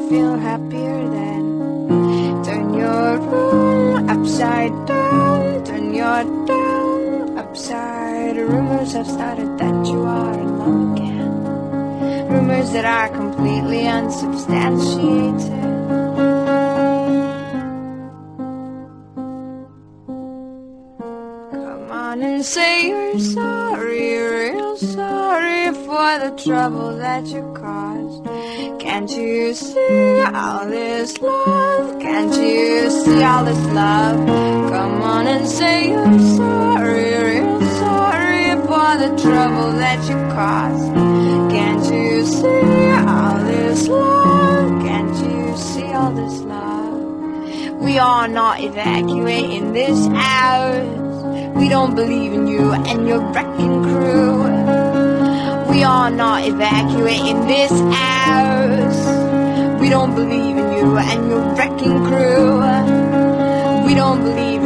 feel happier then. Turn your room upside down, turn your down upside. Rumors have started that you are in love again. Rumors that are completely unsubstantiated. Come on and say you're sorry, real sorry for the trouble that you caused. Can't you see all this love? Can't you see all this love? Come on and say you're sorry, real sorry for the trouble that you caused. Can't you see all this love? Can't you see all this love? We are not evacuating this house. We don't believe in you and your wrecking crew. We are not evacuating this house. We don't believe in you and your wrecking crew. We don't believe